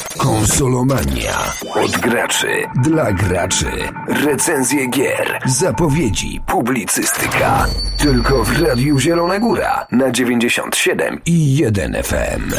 Konsolomania. Od graczy dla graczy. Recenzje gier, zapowiedzi, publicystyka. Tylko w Radiu Zielona Góra na 97,1 FM.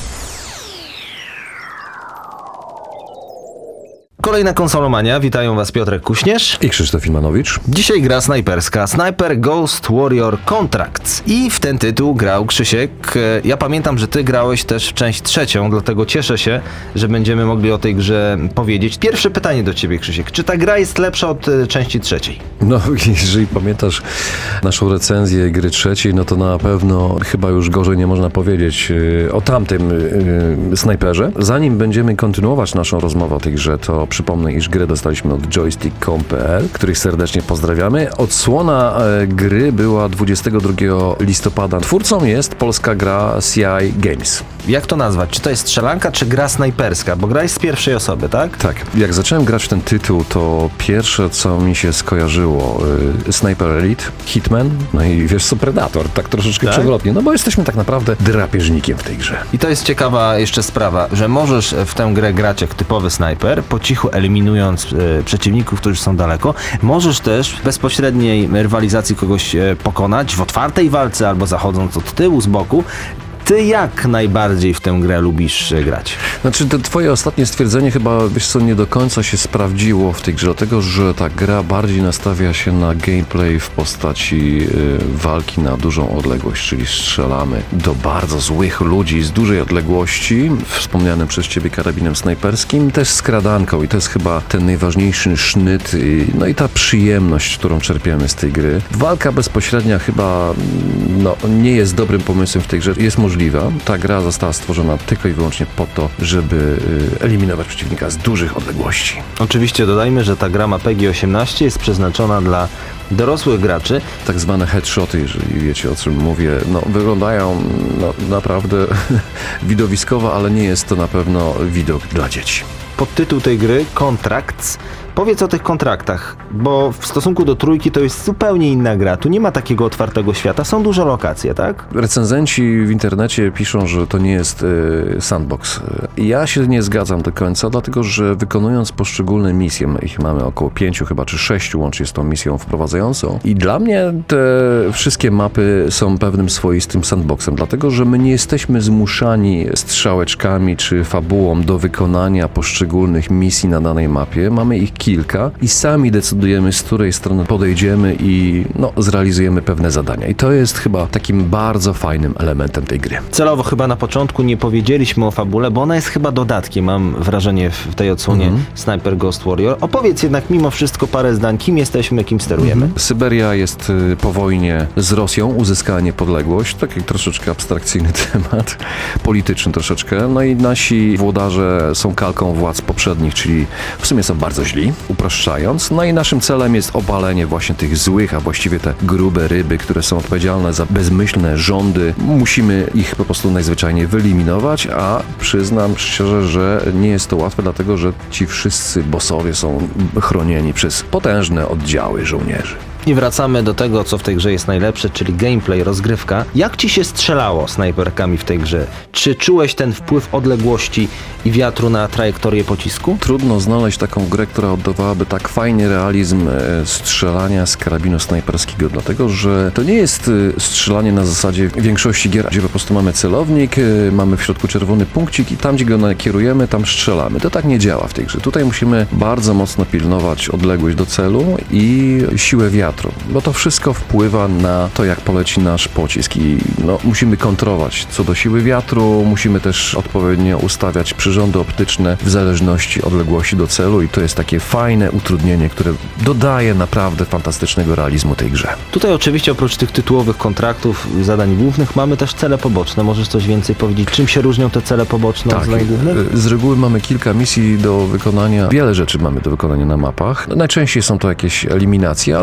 Kolejna konsolomania. Witają Was Piotrek Kuśnierz i Krzysztof Imanowicz. Dzisiaj gra snajperska Sniper Ghost Warrior Contracts. I w ten tytuł grał Krzysiek. Ja pamiętam, że Ty grałeś też w część trzecią, dlatego cieszę się, że będziemy mogli o tej grze powiedzieć. Pierwsze pytanie do Ciebie, Krzysiek. Czy ta gra jest lepsza od części trzeciej? No, jeżeli pamiętasz naszą recenzję gry trzeciej, no to na pewno chyba już gorzej nie można powiedzieć o tamtym snajperze. Zanim będziemy kontynuować naszą rozmowę o tej grze, to przypomnę, iż grę dostaliśmy od joystick.com.pl, których serdecznie pozdrawiamy. Odsłona gry była 22 listopada. Twórcą jest polska gra CI Games. Jak to nazwać? Czy to jest strzelanka, czy gra snajperska? Bo gra jest z pierwszej osoby, tak? Tak. Jak zacząłem grać w ten tytuł, to pierwsze, co mi się skojarzyło, Sniper Elite, Hitman, no i wiesz co, Predator, tak troszeczkę przewrotnie, no bo jesteśmy tak naprawdę drapieżnikiem w tej grze. I to jest ciekawa jeszcze sprawa, że możesz w tę grę grać jak typowy snajper, po cichu eliminując przeciwników, którzy są daleko. Możesz też w bezpośredniej rywalizacji kogoś pokonać, w otwartej walce albo zachodząc od tyłu, z boku. Ty jak najbardziej w tę grę lubisz grać? Znaczy, to twoje ostatnie stwierdzenie chyba, wiesz co, nie do końca się sprawdziło w tej grze, dlatego że ta gra bardziej nastawia się na gameplay w postaci walki na dużą odległość, czyli strzelamy do bardzo złych ludzi z dużej odległości, wspomnianym przez ciebie karabinem snajperskim, też skradanką i to jest chyba ten najważniejszy sznyt, no i ta przyjemność, którą czerpiemy z tej gry. Walka bezpośrednia chyba nie jest dobrym pomysłem w tej grze, jest możliwa. Ta gra została stworzona tylko i wyłącznie po to, żeby eliminować przeciwnika z dużych odległości. Oczywiście dodajmy, że ta gra ma PEGI 18, jest przeznaczona dla dorosłych graczy. Tak zwane headshoty, jeżeli wiecie o czym mówię, wyglądają naprawdę widowiskowo, ale nie jest to na pewno widok dla dzieci. Podtytuł tej gry Contracts. Powiedz o tych kontraktach, bo w stosunku do trójki to jest zupełnie inna gra. Tu nie ma takiego otwartego świata, są duże lokacje, tak? Recenzenci w internecie piszą, że to nie jest sandbox. Ja się nie zgadzam do końca, dlatego że wykonując poszczególne misje, ich mamy około 5 chyba, czy 6 łącznie z tą misją wprowadzającą. I dla mnie te wszystkie mapy są pewnym swoistym sandboxem, dlatego że my nie jesteśmy zmuszani strzałeczkami czy fabułą do wykonania poszczególnych misji na danej mapie. Mamy ich kilka i sami decydujemy, z której strony podejdziemy i zrealizujemy pewne zadania. I to jest chyba takim bardzo fajnym elementem tej gry. Celowo chyba na początku nie powiedzieliśmy o fabule, bo ona jest chyba dodatkiem, mam wrażenie, w tej odsłonie Sniper Ghost Warrior. Opowiedz jednak mimo wszystko parę zdań, kim jesteśmy, kim sterujemy. Syberia jest po wojnie z Rosją, uzyskała niepodległość, taki troszeczkę abstrakcyjny temat, polityczny troszeczkę. No i nasi włodarze są kalką władz poprzednich, czyli w sumie są bardzo źli, upraszczając. No i naszym celem jest obalenie właśnie tych złych, a właściwie te grube ryby, które są odpowiedzialne za bezmyślne rządy. Musimy ich po prostu najzwyczajniej wyeliminować, a przyznam szczerze, że nie jest to łatwe, dlatego że ci wszyscy bossowie są chronieni przez potężne oddziały żołnierzy. I wracamy do tego, co w tej grze jest najlepsze, czyli gameplay, rozgrywka. Jak ci się strzelało snajperkami w tej grze? Czy czułeś ten wpływ odległości i wiatru na trajektorię pocisku? Trudno znaleźć taką grę, która oddawałaby tak fajny realizm strzelania z karabinu snajperskiego, dlatego że to nie jest strzelanie na zasadzie większości gier, gdzie po prostu mamy celownik, mamy w środku czerwony punkcik i tam, gdzie go nakierujemy, tam strzelamy. To tak nie działa w tej grze. Tutaj musimy bardzo mocno pilnować odległość do celu i siłę wiatru, bo to wszystko wpływa na to, jak poleci nasz pocisk i musimy kontrolować co do siły wiatru, musimy też odpowiednio ustawiać przyrządy optyczne w zależności od odległości do celu i to jest takie fajne utrudnienie, które dodaje naprawdę fantastycznego realizmu tej grze. Tutaj oczywiście oprócz tych tytułowych kontraktów, zadań głównych mamy też cele poboczne. Możesz coś więcej powiedzieć? Czym się różnią te cele poboczne od zadań głównych? Z reguły mamy kilka misji do wykonania, wiele rzeczy mamy do wykonania na mapach. Najczęściej są to jakieś eliminacje, ale zdarzają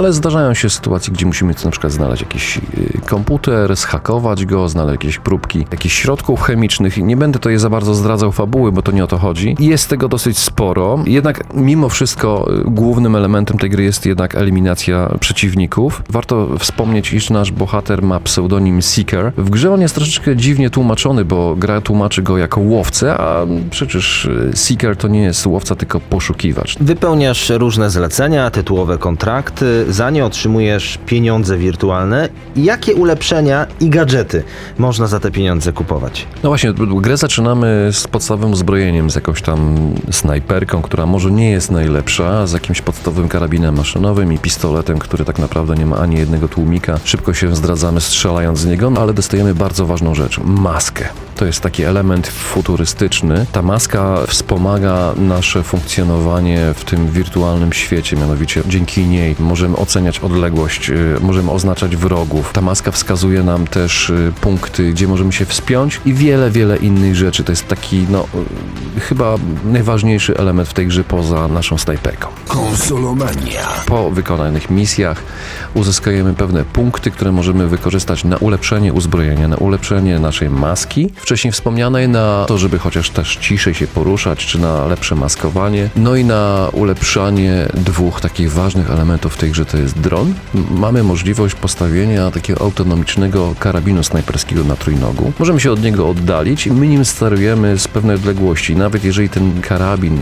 Zdarzają się sytuacje, gdzie musimy na przykład znaleźć jakiś komputer, zhakować go, znaleźć jakieś próbki jakichś środków chemicznych. Nie będę tutaj za bardzo zdradzał fabuły, bo to nie o to chodzi. Jest tego dosyć sporo. Jednak mimo wszystko głównym elementem tej gry jest jednak eliminacja przeciwników. Warto wspomnieć, iż nasz bohater ma pseudonim Seeker. W grze on jest troszeczkę dziwnie tłumaczony, bo gra tłumaczy go jako łowcę, a przecież Seeker to nie jest łowca, tylko poszukiwacz. Wypełniasz różne zlecenia, tytułowe kontrakty, za nie otrzymujesz pieniądze wirtualne. Jakie ulepszenia i gadżety można za te pieniądze kupować? No właśnie, grę zaczynamy z podstawowym uzbrojeniem, z jakąś tam snajperką, która może nie jest najlepsza, z jakimś podstawowym karabinem maszynowym i pistoletem, który tak naprawdę nie ma ani jednego tłumika. Szybko się zdradzamy, strzelając z niego, ale dostajemy bardzo ważną rzecz. Maskę. To jest taki element futurystyczny. Ta maska wspomaga nasze funkcjonowanie w tym wirtualnym świecie, mianowicie dzięki niej możemy oceniać odległość, możemy oznaczać wrogów. Ta maska wskazuje nam też punkty, gdzie możemy się wspiąć i wiele innych rzeczy. To jest taki, chyba najważniejszy element w tej grze poza naszą snajperką. Konsolomania. Po wykonanych misjach uzyskujemy pewne punkty, które możemy wykorzystać na ulepszenie uzbrojenia, na ulepszenie naszej maski, wcześniej wspomnianej, na to, żeby chociaż też ciszej się poruszać, czy na lepsze maskowanie, no i na ulepszanie dwóch takich ważnych elementów w tej grze, to jest dron. Mamy możliwość postawienia takiego autonomicznego karabinu snajperskiego na trójnogu. Możemy się od niego oddalić i my nim sterujemy z pewnej odległości. Nawet jeżeli ten karabin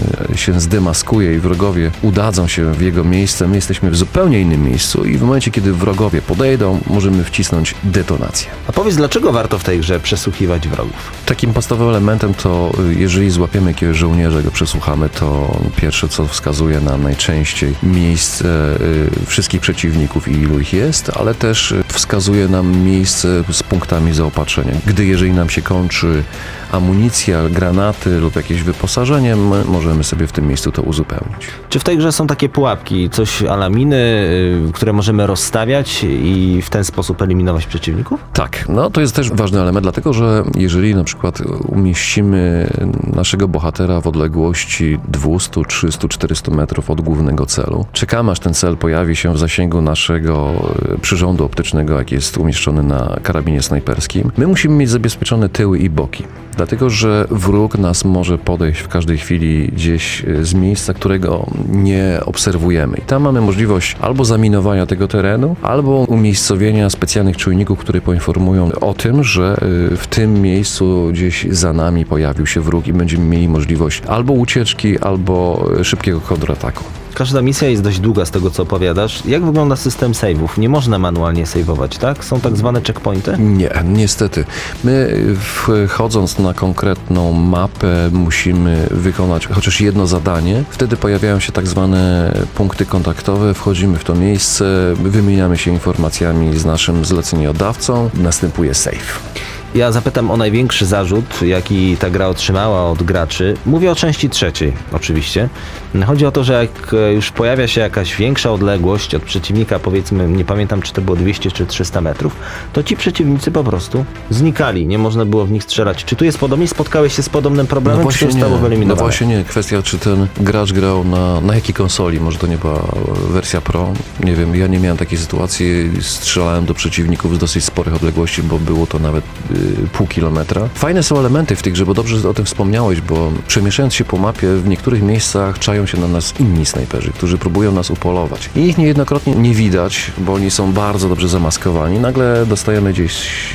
się zdemaskuje i wrogowie udadzą się w jego miejsce, my jesteśmy w zupełnie innym miejscu i w momencie, kiedy wrogowie podejdą, możemy wcisnąć detonację. A powiedz, dlaczego warto w tej grze przesłuchiwać wrogów? Takim podstawowym elementem to, jeżeli złapiemy jakiegoś żołnierza, go przesłuchamy, to pierwsze, co wskazuje nam najczęściej miejsce wszystkich przeciwników i ilu ich jest, ale też wskazuje nam miejsce z punktami zaopatrzenia. Jeżeli nam się kończy amunicja, granaty lub jakieś wyposażenie, możemy sobie w tym miejscu to uzupełnić. Czy w tej grze są takie pułapki, coś a la miny, które możemy rozstawiać i w ten sposób eliminować przeciwników? Tak, to jest też ważny element, dlatego że jeżeli na przykład umieścimy naszego bohatera w odległości 200, 300, 400 metrów od głównego celu, czekamy, aż ten cel pojawi się w zasięgu naszego przyrządu optycznego, jaki jest umieszczony na karabinie snajperskim, my musimy mieć zabezpieczone tyły i boki. Dlatego, że wróg nas może podejść w każdej chwili gdzieś z miejsca, którego nie obserwujemy. I tam mamy możliwość albo zaminowania tego terenu, albo umiejscowienia specjalnych czujników, które poinformują o tym, że w tym miejscu gdzieś za nami pojawił się wróg i będziemy mieli możliwość albo ucieczki, albo szybkiego kontrataku. Każda misja jest dość długa z tego, co opowiadasz. Jak wygląda system save'ów? Nie można manualnie save'ować, tak? Są tak zwane checkpointy? Nie, niestety. My wchodząc na konkretną mapę musimy wykonać chociaż jedno zadanie. Wtedy pojawiają się tak zwane punkty kontaktowe. Wchodzimy w to miejsce, wymieniamy się informacjami z naszym zleceniodawcą. Następuje save. Ja zapytam o największy zarzut, jaki ta gra otrzymała od graczy. Mówię o części trzeciej, oczywiście. Chodzi o to, że jak już pojawia się jakaś większa odległość od przeciwnika, powiedzmy, nie pamiętam, czy to było 200 czy 300 metrów, to ci przeciwnicy po prostu znikali. Nie można było w nich strzelać. Czy tu jest podobnie? Spotkałeś się z podobnym problemem, czy to zostało wyeliminowane? No właśnie nie. Kwestia, czy ten gracz grał na jakiej konsoli. Może to nie była wersja Pro. Nie wiem, ja nie miałem takiej sytuacji. Strzelałem do przeciwników z dosyć sporych odległości, bo było to nawet pół kilometra. Fajne są elementy w tej grze, bo dobrze, że o tym wspomniałeś, bo przemieszczając się po mapie, w niektórych miejscach czają się na nas inni snajperzy, którzy próbują nas upolować. I ich niejednokrotnie nie widać, bo oni są bardzo dobrze zamaskowani. Nagle dostajemy gdzieś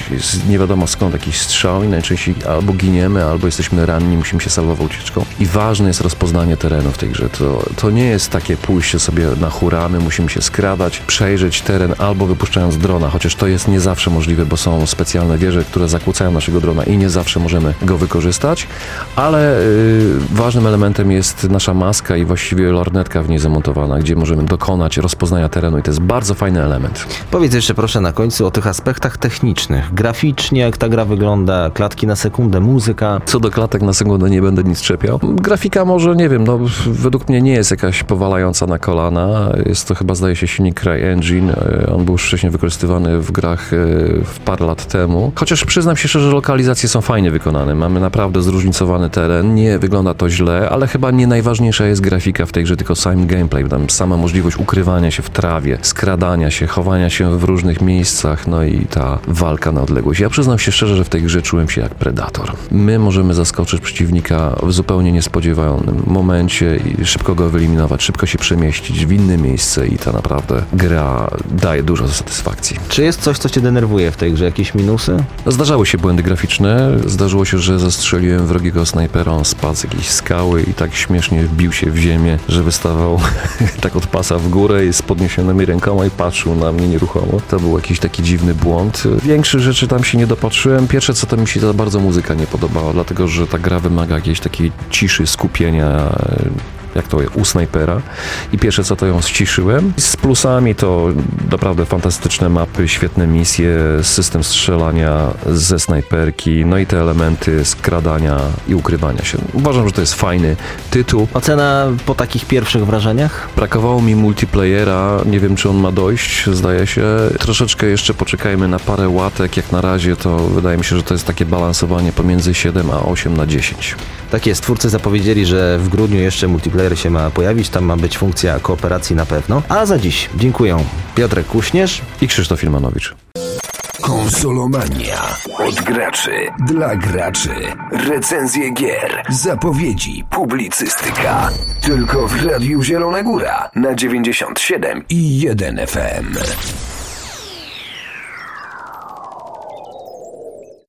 z nie wiadomo skąd jakiś strzał i najczęściej albo giniemy, albo jesteśmy ranni, musimy się salwować ucieczką. I ważne jest rozpoznanie terenu w tej grze. To nie jest takie pójście sobie na hura, my musimy się skradać, przejrzeć teren albo wypuszczając drona, chociaż to jest nie zawsze możliwe, bo są specjalne wieże, które zakłócają naszego drona i nie zawsze możemy go wykorzystać, ale ważnym elementem jest nasza maska i właściwie lornetka w niej zamontowana, gdzie możemy dokonać rozpoznania terenu i to jest bardzo fajny element. Powiedz jeszcze proszę na końcu o tych aspektach technicznych. Graficznie, jak ta gra wygląda, klatki na sekundę, muzyka. Co do klatek na sekundę nie będę nic czepiał. Grafika może, nie wiem, według mnie nie jest jakaś powalająca na kolana. Jest to chyba, zdaje się, silnik CryEngine. On był już wcześniej wykorzystywany w grach w parę lat temu. Chociaż przyznam, Przyznam się szczerze, że lokalizacje są fajnie wykonane. Mamy naprawdę zróżnicowany teren, nie wygląda to źle, ale chyba nie najważniejsza jest grafika w tej grze, tylko sam gameplay. Tam sama możliwość ukrywania się w trawie, skradania się, chowania się w różnych miejscach, no i ta walka na odległość. Ja przyznam się szczerze, że w tej grze czułem się jak predator. My możemy zaskoczyć przeciwnika w zupełnie niespodziewanym momencie i szybko go wyeliminować, szybko się przemieścić w inne miejsce i ta naprawdę gra daje dużo satysfakcji. Czy jest coś, co cię denerwuje w tej grze? Jakieś minusy? Zdarzały się błędy graficzne. Zdarzyło się, że zastrzeliłem wrogiego snajpera, on spadł z jakiejś skały i tak śmiesznie wbił się w ziemię, że wystawał tak od pasa w górę i z podniesionymi rękoma i patrzył na mnie nieruchomo. To był jakiś taki dziwny błąd. Większych rzeczy tam się nie dopatrzyłem. Pierwsze co, to mi się za bardzo muzyka nie podobała, dlatego że ta gra wymaga jakiejś takiej ciszy, skupienia, jak to u snajpera. I pierwsze co, to ją ściszyłem. Z plusami to naprawdę fantastyczne mapy, świetne misje, system strzelania ze snajperki, no i te elementy skradania i ukrywania się. Uważam, że to jest fajny tytuł. Ocena po takich pierwszych wrażeniach? Brakowało mi multiplayera, nie wiem czy on ma dojść, zdaje się. Troszeczkę jeszcze poczekajmy na parę łatek, jak na razie to wydaje mi się, że to jest takie balansowanie pomiędzy 7 a 8/10. Tak jest, twórcy zapowiedzieli, że w grudniu jeszcze multiplayer się ma pojawić, tam ma być funkcja kooperacji na pewno. A za dziś dziękuję Piotrek Kuśnierz i Krzysztof Filmanowicz. Konsolomania. Od graczy. Dla graczy. Recenzje gier. Zapowiedzi. Publicystyka. Tylko w Radiu Zielona Góra na 97,1 FM.